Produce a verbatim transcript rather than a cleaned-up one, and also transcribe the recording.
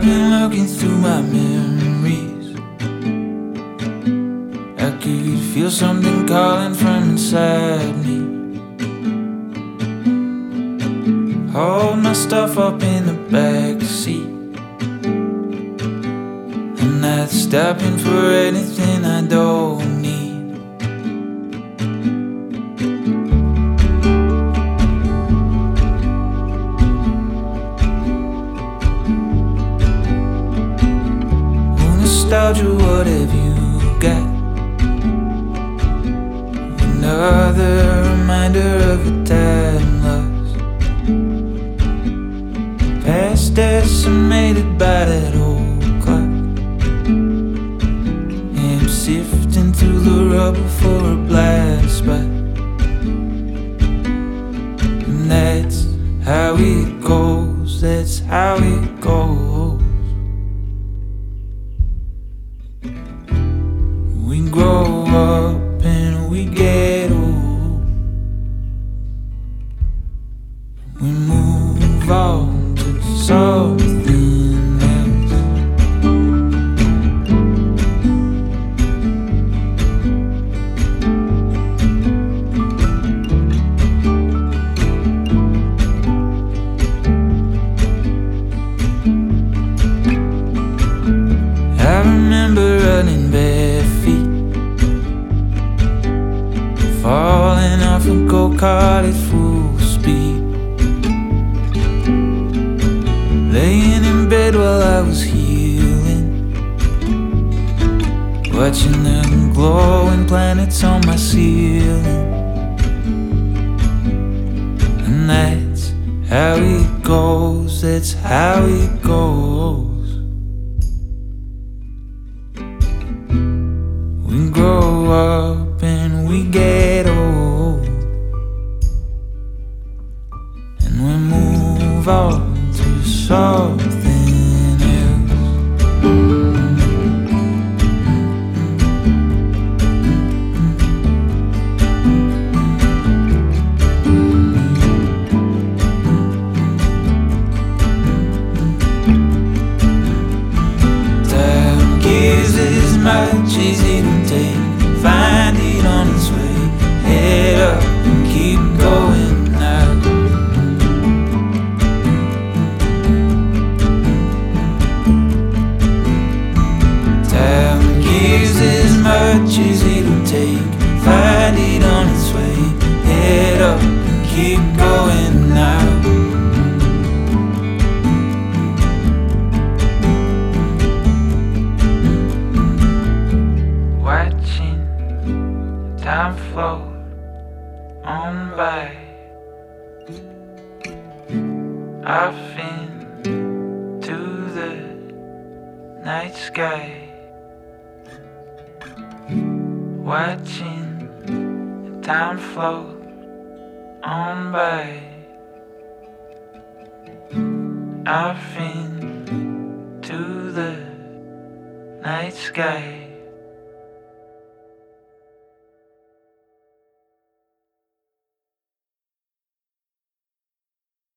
I've been looking through my memories. I could feel something calling from inside me. Hold my stuff up in the back seat. I'm not stopping for anything I don't need. Nostalgia, what have you got? Another reminder of a time lost, past decimated by that old clock. And I'm sifting through the rubble for a blind spot. And that's how it goes, that's how it goes. We grow up and we get old. We move on to something else. I remember running bare feet, falling off a go-kart at full speed, laying in bed while I was healing, watching the glowing planets on my ceiling. And that's how it goes, that's how it goes. We grow up and we get old, and we move on to something else. Time gives as much as it'll take. Find it on its way. Head up and keep going now. Time gives as much as it'll take. Find it on its way. Head up and keep going now. Time float on by, off into the night sky, watching time float on by, off into the night sky.